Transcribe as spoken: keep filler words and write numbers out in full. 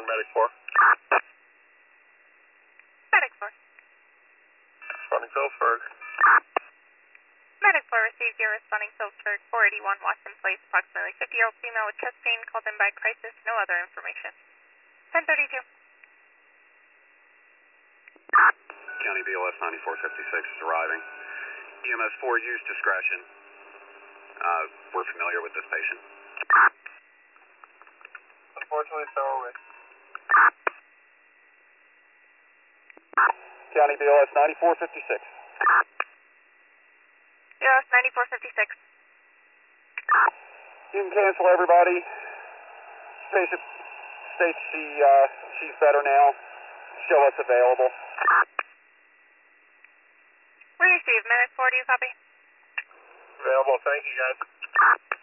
Medic four. Medic four. Responding Phillipsburg. Medic four received your responding Phillipsburg, four eighty-one Watson Place, approximately fifty-year-old female with chest pain, called in by crisis, no other information. ten thirty-two. County B L S ninety-four fifty-six is arriving. E M S four, use discretion. Uh, we're familiar with this patient. Unfortunately, so are we. County B L S ninety-four fifty-six. B L S ninety-four fifty-six. You can cancel everybody. Patient states she, uh, she's better now. Show us available. We received Medic four, do you copy? Available, thank you guys.